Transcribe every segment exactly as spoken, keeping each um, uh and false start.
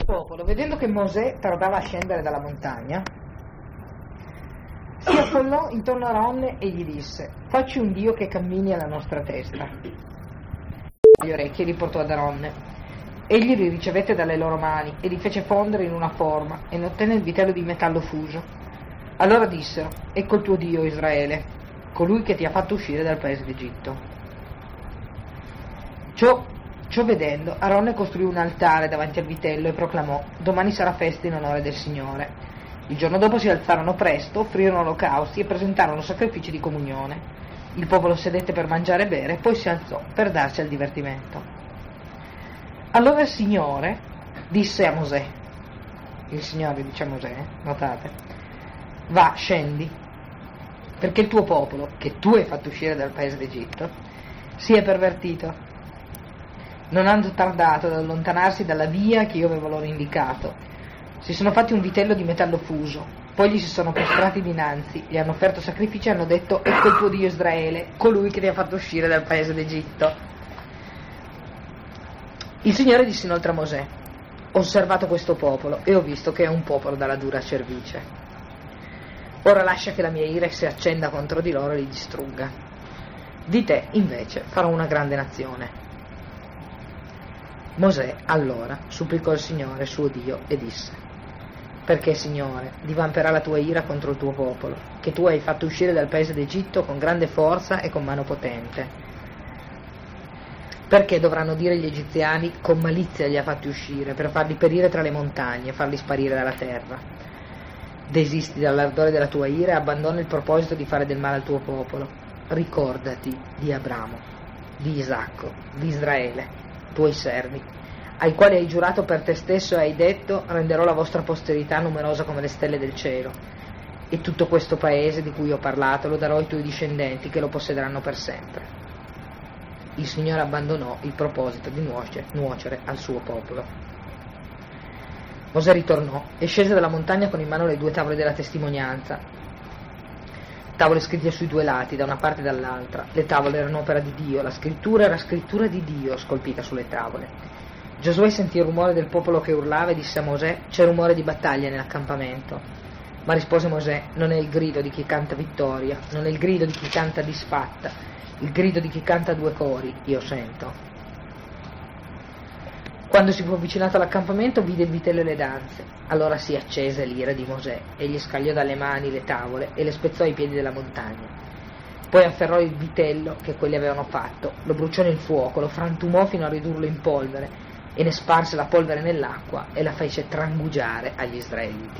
popolo, vedendo che Mosè tardava a scendere dalla montagna, si affollò intorno a Aronne e gli disse: facci un Dio che cammini alla nostra testa. Le orecchie li portò ad Aronne. Egli li ricevette dalle loro mani e li fece fondere in una forma e ne ottenne il vitello di metallo fuso. Allora dissero: ecco il tuo Dio, Israele, colui che ti ha fatto uscire dal paese d'Egitto. Ciò, ciò vedendo, Aronne costruì un altare davanti al vitello e proclamò: domani sarà festa in onore del Signore. Il giorno dopo si alzarono presto, offrirono olocausti e presentarono sacrifici di comunione. Il popolo sedette per mangiare e bere, poi si alzò per darsi al divertimento. Allora il Signore disse a Mosè, il Signore dice a Mosè, notate: va, scendi, perché il tuo popolo, che tu hai fatto uscire dal paese d'Egitto, si è pervertito. Non hanno tardato ad allontanarsi dalla via che io avevo loro indicato. Si sono fatti un vitello di metallo fuso, poi gli si sono prostrati dinanzi, gli hanno offerto sacrifici e hanno detto: ecco il tuo Dio Israele, colui che ti ha fatto uscire dal paese d'Egitto. Il Signore disse inoltre a Mosè: ho osservato questo popolo e ho visto che è un popolo dalla dura cervice. Ora lascia che la mia ira si accenda contro di loro e li distrugga. Di te, invece, farò una grande nazione. Mosè, allora, supplicò il Signore, suo Dio, e disse: perché, Signore, divamperà la tua ira contro il tuo popolo, che tu hai fatto uscire dal paese d'Egitto con grande forza e con mano potente? Perché dovranno dire gli egiziani: con malizia li ha fatti uscire, per farli perire tra le montagne e farli sparire dalla terra? Desisti dall'ardore della tua ira e abbandona il proposito di fare del male al tuo popolo. Ricordati di Abramo, di Isacco, di Israele, tuoi servi, ai quali hai giurato per te stesso e hai detto: renderò la vostra posterità numerosa come le stelle del cielo, e tutto questo paese di cui ho parlato lo darò ai tuoi discendenti, che lo possederanno per sempre. Il Signore abbandonò il proposito di nuocere, nuocere al suo popolo. Mosè ritornò e scese dalla montagna con in mano le due tavole della testimonianza, tavole scritte sui due lati, da una parte e dall'altra. Le tavole erano opera di Dio, la scrittura era scrittura di Dio scolpita sulle tavole. Giosuè sentì il rumore del popolo che urlava e disse a Mosè: c'è rumore di battaglia nell'accampamento. Ma rispose Mosè: non è il grido di chi canta vittoria, non è il grido di chi canta disfatta, il grido di chi canta due cori io sento. Quando si fu avvicinato all'accampamento vide il vitello e le danze. Allora si accese l'ira di Mosè e gli scagliò dalle mani le tavole e le spezzò ai piedi della montagna. Poi afferrò il vitello che quelli avevano fatto, lo bruciò nel fuoco, lo frantumò fino a ridurlo in polvere e ne sparse la polvere nell'acqua e la fece trangugiare agli israeliti.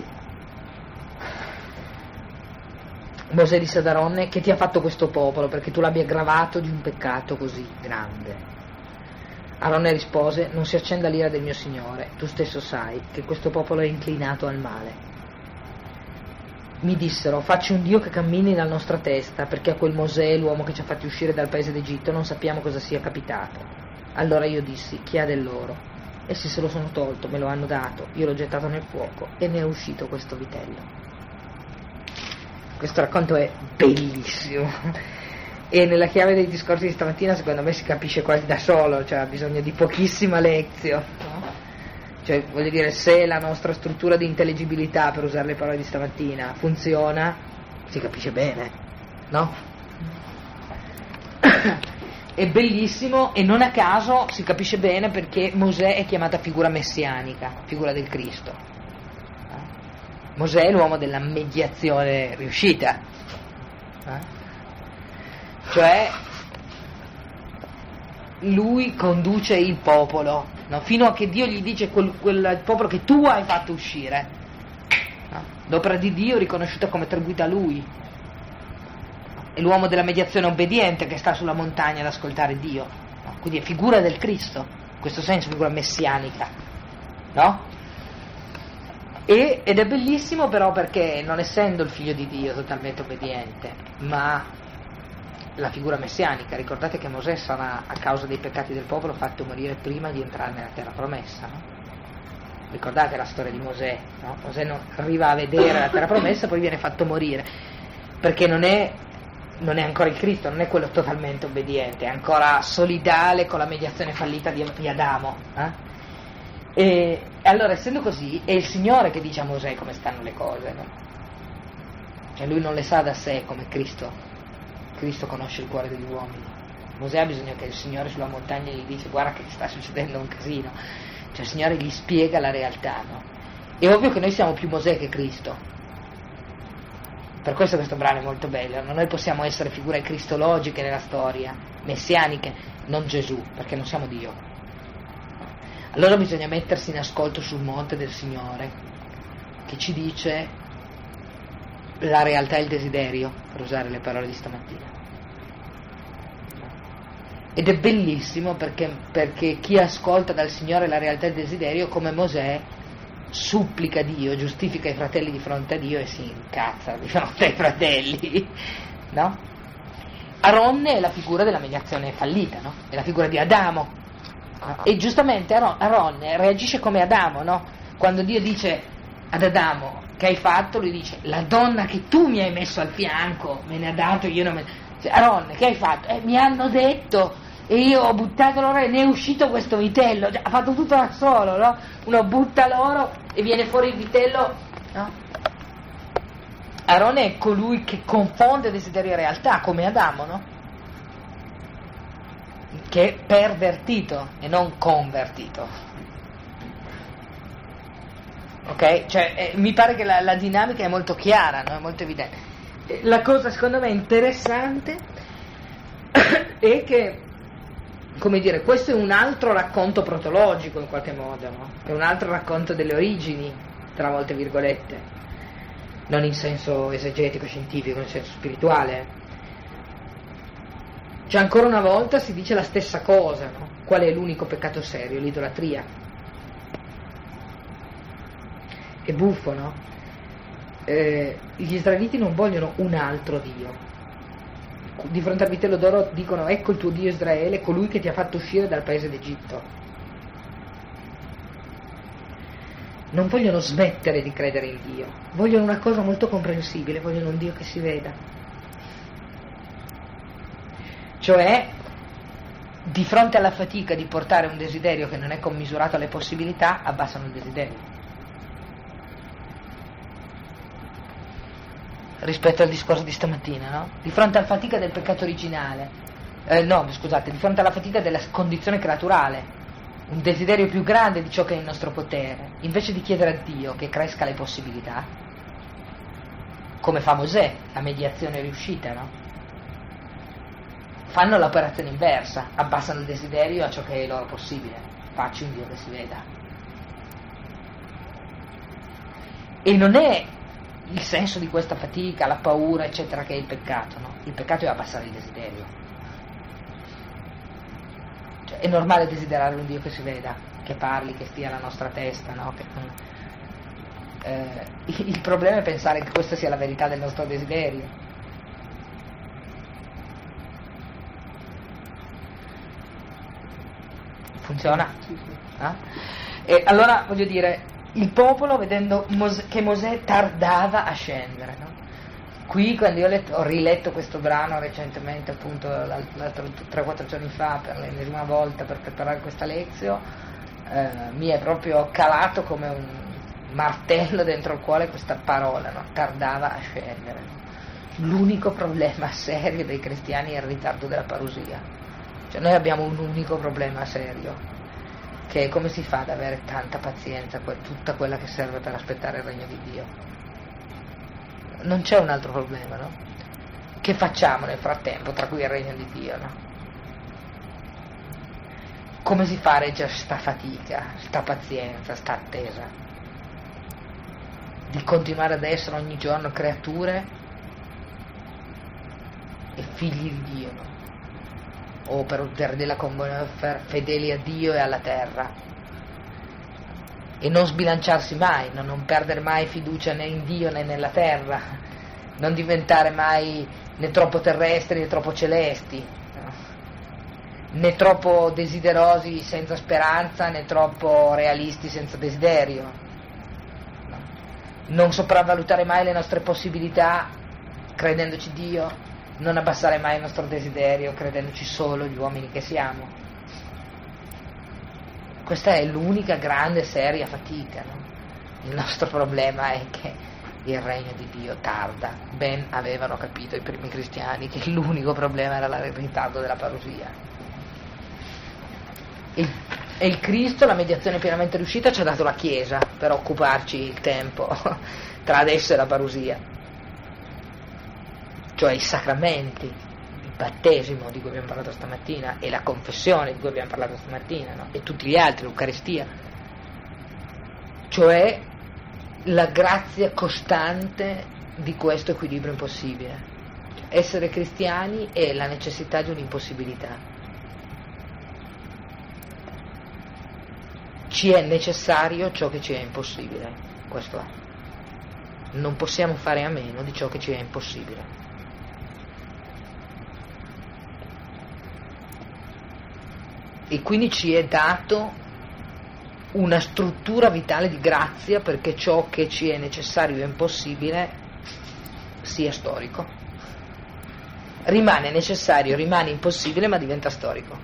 Mosè disse ad Aronne: che ti ha fatto questo popolo, perché tu l'abbia aggravato di un peccato così grande? Aronne rispose: non si accenda l'ira del mio Signore, tu stesso sai che questo popolo è inclinato al male. Mi dissero: facci un Dio che cammini nella nostra testa, perché a quel Mosè, l'uomo che ci ha fatti uscire dal paese d'Egitto, non sappiamo cosa sia capitato. Allora io dissi: chi ha dell'oro? Essi se lo sono tolto, me lo hanno dato, io l'ho gettato nel fuoco e ne è uscito questo vitello. Questo racconto è bellissimo e nella chiave dei discorsi di stamattina secondo me si capisce quasi da solo, cioè ha bisogno di pochissima lezione, no? Cioè, voglio dire, se la nostra struttura di intelligibilità, per usare le parole di stamattina, funziona, si capisce bene, no? È bellissimo e non a caso si capisce bene perché Mosè è chiamata figura messianica, figura del Cristo. Mosè è l'uomo della mediazione riuscita, eh? Cioè lui conduce il popolo, no? Fino a che Dio gli dice quel, quel popolo che tu hai fatto uscire, no? L'opera di Dio è riconosciuta come attribuita a lui. È l'uomo della mediazione obbediente che sta sulla montagna ad ascoltare Dio, no? Quindi è figura del Cristo, in questo senso figura messianica, no? E, ed è bellissimo però perché non essendo il figlio di Dio totalmente obbediente, ma la figura messianica, ricordate che Mosè sarà a causa dei peccati del popolo fatto morire prima di entrare nella terra promessa, no? Ricordate la storia di Mosè, no? Mosè non arriva a vedere la terra promessa, poi viene fatto morire perché non è, non è ancora il Cristo, non è quello totalmente obbediente, è ancora solidale con la mediazione fallita di, di Adamo, eh? E allora, essendo così, è il Signore che dice a Mosè come stanno le cose, no? Cioè lui non le sa da sé come Cristo. Cristo conosce il cuore degli uomini. Mosè ha bisogno che il Signore sulla montagna gli dice guarda che sta succedendo un casino. Cioè il Signore gli spiega la realtà, no? È ovvio che noi siamo più Mosè che Cristo. Per questo questo brano è molto bello. Noi possiamo essere figure cristologiche nella storia, messianiche, non Gesù, perché non siamo Dio. Allora bisogna mettersi in ascolto sul monte del Signore, che ci dice la realtà e il desiderio, per usare le parole di stamattina. Ed è bellissimo perché, perché chi ascolta dal Signore la realtà e il desiderio, come Mosè, supplica Dio, giustifica i fratelli di fronte a Dio e si incazza di fronte ai fratelli, no? Aronne è la figura della mediazione fallita, no? È la figura di Adamo. E giustamente Aronne reagisce come Adamo, no? Quando Dio dice ad Adamo che hai fatto, lui dice la donna che tu mi hai messo al fianco me ne ha dato, io non me cioè, Aronne, che hai fatto? Eh, mi hanno detto e io ho buttato l'oro e ne è uscito questo vitello, cioè, ha fatto tutto da solo, no? Uno butta l'oro e viene fuori il vitello, no? Aronne è colui che confonde desiderio e realtà, come Adamo, no? Che è pervertito e non convertito, ok? Cioè eh, mi pare che la, la dinamica è molto chiara, no? È molto evidente. La cosa secondo me interessante è che, come dire, questo è un altro racconto protologico in qualche modo, no? È un altro racconto delle origini, tra molte virgolette, non in senso esegetico, scientifico, in senso spirituale. Cioè ancora una volta si dice la stessa cosa, no? Qual è l'unico peccato serio? L'idolatria. È buffo, no? Eh, gli israeliti non vogliono un altro Dio. Di fronte al vitello d'oro dicono ecco il tuo Dio Israele, colui che ti ha fatto uscire dal paese d'Egitto. Non vogliono smettere di credere in Dio, vogliono una cosa molto comprensibile, vogliono un Dio che si veda. Cioè, di fronte alla fatica di portare un desiderio che non è commisurato alle possibilità, abbassano il desiderio. Rispetto al discorso di stamattina, no? Di fronte alla fatica del peccato originale, eh, no, scusate, di fronte alla fatica della condizione creaturale, un desiderio più grande di ciò che è in nostro potere, invece di chiedere a Dio che cresca le possibilità, come fa Mosè, la mediazione riuscita, no? Fanno l'operazione inversa, abbassano il desiderio a ciò che è loro possibile. Facci un Dio che si veda. E non è il senso di questa fatica, la paura, eccetera, che è il peccato, no? Il peccato è abbassare il desiderio. Cioè, è normale desiderare un Dio che si veda, che parli, che stia alla nostra testa, no? Che, eh, il problema è pensare che questa sia la verità del nostro desiderio. Funziona? Eh? E allora voglio dire, il popolo vedendo Mosè, che Mosè tardava a scendere, no? Qui quando io ho, letto, ho riletto questo brano recentemente, appunto l'altro tre o quattro giorni fa per l'ennesima volta per preparare questa lezione, eh, mi è proprio calato come un martello dentro il cuore questa parola, no? Tardava a scendere, no? L'unico problema serio dei cristiani è il ritardo della parusia. Cioè noi abbiamo un unico problema serio, che è come si fa ad avere tanta pazienza, tutta quella che serve per aspettare il regno di Dio. Non c'è un altro problema, no? Che facciamo nel frattempo tra cui il regno di Dio, no? Come si fa a reggere sta fatica, sta pazienza, sta attesa? Di continuare ad essere ogni giorno creature e figli di Dio, no? O per usare della comunione fedeli a Dio e alla terra, e non sbilanciarsi mai, no? Non perdere mai fiducia né in Dio né nella terra, non diventare mai né troppo terrestri né troppo celesti, no? Né troppo desiderosi senza speranza né troppo realisti senza desiderio, no? Non sopravvalutare mai le nostre possibilità credendoci Dio, non abbassare mai il nostro desiderio credendoci solo gli uomini che siamo. Questa è l'unica grande seria fatica, no? Il nostro problema è che il regno di Dio tarda. Ben avevano capito i primi cristiani che l'unico problema era il ritardo della parusia. E, e il Cristo, la mediazione pienamente riuscita, ci ha dato la Chiesa per occuparci il tempo tra adesso e la parusia, cioè i sacramenti, il battesimo di cui abbiamo parlato stamattina e la confessione di cui abbiamo parlato stamattina, no? E tutti gli altri, l'Eucaristia, cioè la grazia costante di questo equilibrio impossibile. Essere cristiani è la necessità di un'impossibilità. Ci è necessario ciò che ci è impossibile, questo è. Non possiamo fare a meno di ciò che ci è impossibile. E quindi ci è dato una struttura vitale di grazia perché ciò che ci è necessario e impossibile sia storico. Rimane necessario, rimane impossibile, ma diventa storico.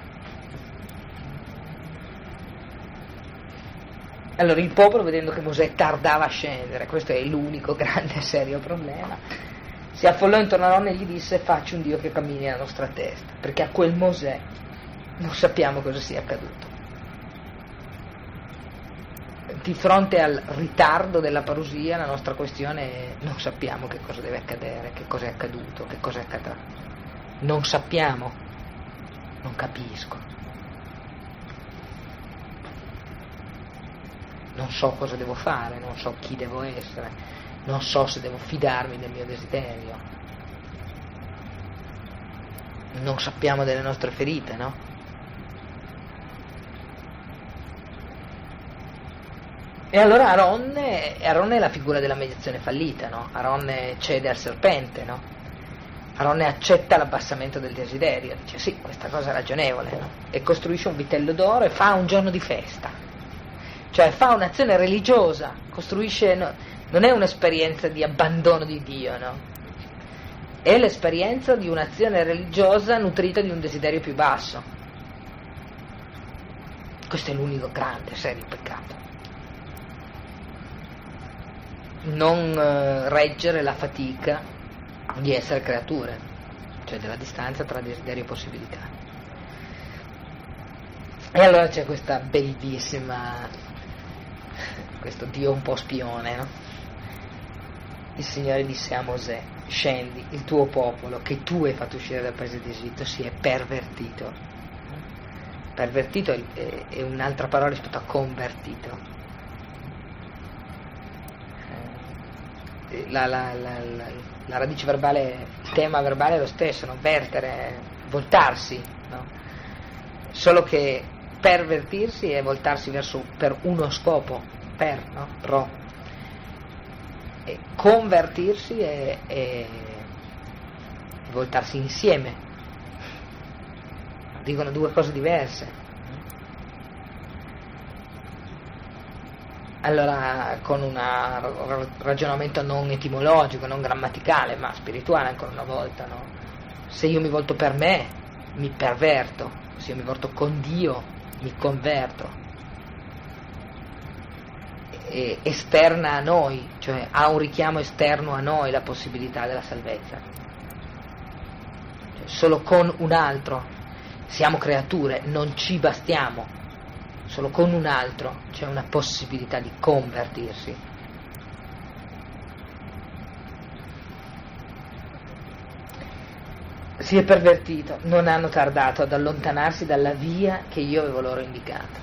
Allora il popolo, vedendo che Mosè tardava a scendere, questo è l'unico grande e serio problema, si affollò intorno a Aronne e gli disse: facci un Dio che cammini alla nostra testa, perché a quel Mosè non sappiamo cosa sia accaduto. Di fronte al ritardo della parusia, la nostra questione è: non sappiamo che cosa deve accadere, che cosa è accaduto, che cosa accadrà. Non sappiamo, non capisco. Non so cosa devo fare, non so chi devo essere, non so se devo fidarmi del mio desiderio. Non sappiamo delle nostre ferite, no? E allora Aronne, Aronne è la figura della mediazione fallita, no? Aronne cede al serpente, no? Aronne accetta l'abbassamento del desiderio, dice sì, questa cosa è ragionevole, no? E costruisce un vitello d'oro e fa un giorno di festa. Cioè fa un'azione religiosa, costruisce, no, non è un'esperienza di abbandono di Dio, no? È l'esperienza di un'azione religiosa nutrita di un desiderio più basso. Questo è l'unico grande, serio peccato. Non eh, reggere la fatica di essere creature, cioè della distanza tra desiderio e possibilità. E allora c'è questa bellissima, questo Dio un po' spione, no? Il Signore disse a Mosè: scendi, il tuo popolo che tu hai fatto uscire dal paese di Egitto si è pervertito. Pervertito è, è, è un'altra parola rispetto a convertito. La, la, la, la, la radice verbale, il tema verbale è lo stesso, no? Vertere, voltarsi, no? Solo che pervertirsi è voltarsi verso per uno scopo, per, no? Pro. E convertirsi è, è voltarsi insieme. Dicono due cose diverse. Allora, con un ragionamento non etimologico, non grammaticale, ma spirituale ancora una volta, no? Se io mi volto per me, mi perverto. Se io mi volto con Dio, mi converto. E esterna a noi, cioè ha un richiamo esterno a noi la possibilità della salvezza. Cioè, solo con un altro siamo creature, non ci bastiamo. Solo con un altro c'è una possibilità di convertirsi. Si è pervertito, non hanno tardato ad allontanarsi dalla via che io avevo loro indicato.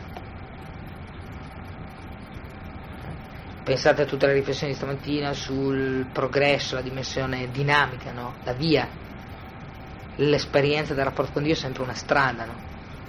Pensate a tutte le riflessioni di stamattina sul progresso, la dimensione dinamica, no? La via, l'esperienza del rapporto con Dio è sempre una strada, no?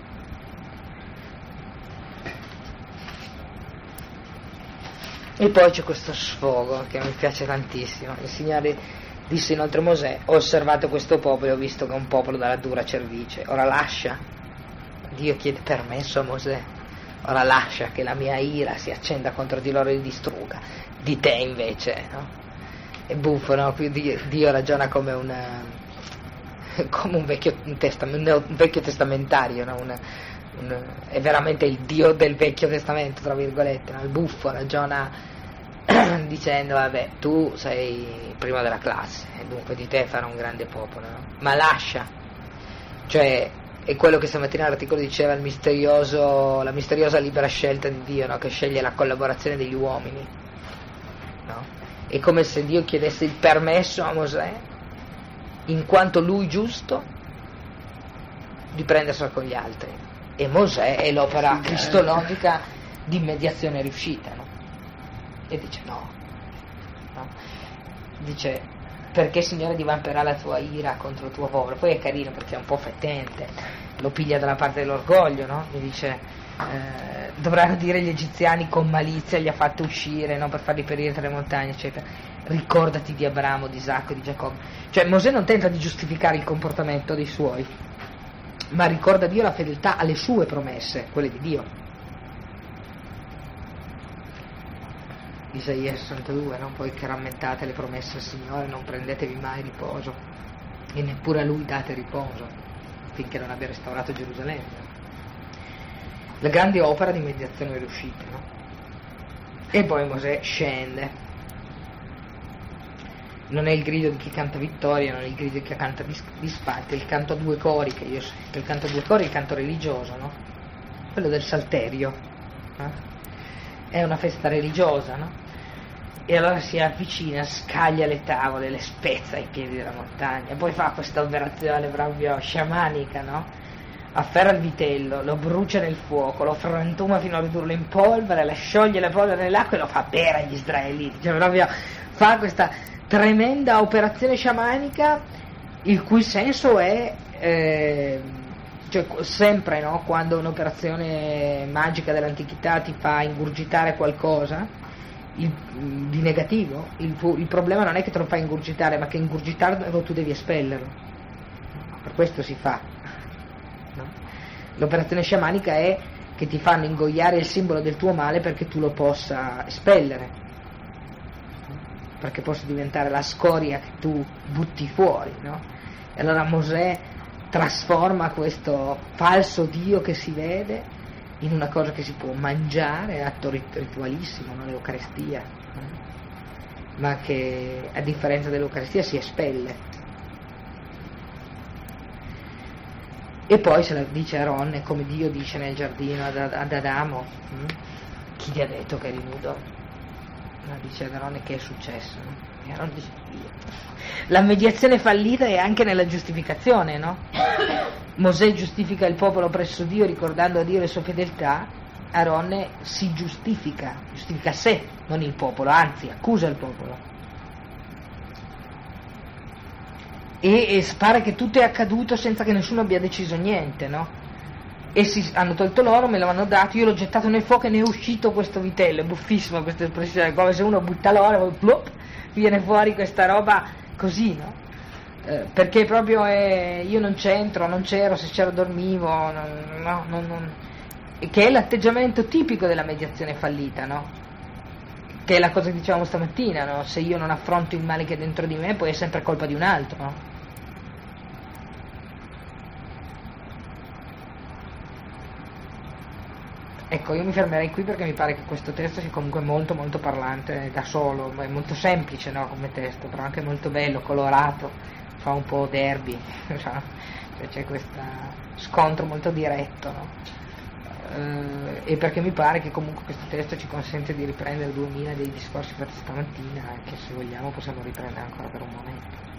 E poi c'è questo sfogo che mi piace tantissimo. Il Signore disse inoltre a Mosè: ho osservato questo popolo e ho visto che è un popolo dalla dura cervice, ora lascia. Dio chiede permesso a Mosè: ora lascia che la mia ira si accenda contro di loro e li distrugga. Di te invece, no? È buffo, no? Dio, Dio ragiona come una come un vecchio, un, testament, un vecchio testamentario, no? Una, un, è veramente il Dio del Vecchio Testamento, tra virgolette, no? Il buffo ragiona dicendo vabbè, tu sei primo della classe e dunque di te farà un grande popolo, no? Ma lascia, cioè è quello che stamattina l'articolo diceva, il misterioso, la misteriosa libera scelta di Dio, no? Che sceglie la collaborazione degli uomini, no? È come se Dio chiedesse il permesso a Mosè, in quanto lui giusto, di prendersela con gli altri, e Mosè è l'opera cristologica di mediazione riuscita, no? E dice no, no, dice perché Signore divamperà la tua ira contro il tuo popolo. Poi è carino perché è un po' fettente, lo piglia dalla parte dell'orgoglio, no? Mi dice eh, dovranno dire gli egiziani con malizia li ha fatti uscire, no? Per farli perire tra le montagne, eccetera. Ricordati di Abramo, di Isacco, di Giacobbe. Cioè Mosè non tenta di giustificare il comportamento dei suoi, ma ricorda a Dio la fedeltà alle sue promesse, quelle di Dio. Isaia sessantadue, no? Poi che rammentate le promesse al Signore, non prendetevi mai riposo, e neppure a Lui date riposo, finché non abbia restaurato Gerusalemme. La grande opera di mediazione riuscita, no? E poi Mosè scende. Non è il grido di chi canta vittoria, non è il grido di chi canta disfatti, è il canto a due cori, che io che il canto a due cori è il canto religioso, no? Quello del salterio, no? È una festa religiosa, no? E allora si avvicina, scaglia le tavole, le spezza ai piedi della montagna, poi fa questa operazione proprio sciamanica, no? Afferra il vitello, lo brucia nel fuoco, lo frantuma fino a ridurlo in polvere, la scioglie la polvere nell'acqua e lo fa bere agli israeliti, cioè proprio fa questa tremenda operazione sciamanica, il cui senso è eh, cioè, sempre, no? Quando un'operazione magica dell'antichità ti fa ingurgitare qualcosa il, di negativo, il, il problema non è che te lo fai ingurgitare, ma che ingurgitarlo tu devi espellerlo. Per questo si fa, no? L'operazione sciamanica è che ti fanno ingoiare il simbolo del tuo male perché tu lo possa espellere, perché possa diventare la scoria che tu butti fuori, no? E allora Mosè trasforma questo falso Dio che si vede in una cosa che si può mangiare, atto ritualissimo, non l'Eucaristia, no? Ma che a differenza dell'Eucaristia si espelle. E poi se la dice Aaron, come Dio dice nel giardino ad, ad Adamo, hm? Chi ti ha detto che eri nudo? No, dice ad Aaron che è successo, no? E Aaron dice Dio. La mediazione fallita è anche nella giustificazione, no? Mosè giustifica il popolo presso Dio ricordando a Dio le sue fedeltà, Aaron si giustifica, giustifica sé, non il popolo, anzi accusa il popolo. E, e pare che tutto è accaduto senza che nessuno abbia deciso niente, no? Essi hanno tolto l'oro, me lo hanno dato, io l'ho gettato nel fuoco e ne è uscito questo vitello, è buffissima questa espressione, come se uno butta l'oro e plop, viene fuori questa roba così, no? Eh, perché proprio è, io non c'entro, non c'ero, se c'ero dormivo, non, no, non, non, che è l'atteggiamento tipico della mediazione fallita, no? Che è la cosa che dicevamo stamattina, no? Se io non affronto il male che è dentro di me, poi è sempre colpa di un altro, no? Ecco, io mi fermerei qui perché mi pare che questo testo sia comunque molto molto parlante da solo, è molto semplice, no, come testo, però anche molto bello, colorato, fa un po' derby, cioè, c'è questo scontro molto diretto, no? Eh, e perché mi pare che comunque questo testo ci consente di riprendere duemila dei discorsi fatti stamattina, e che se vogliamo possiamo riprendere ancora per un momento.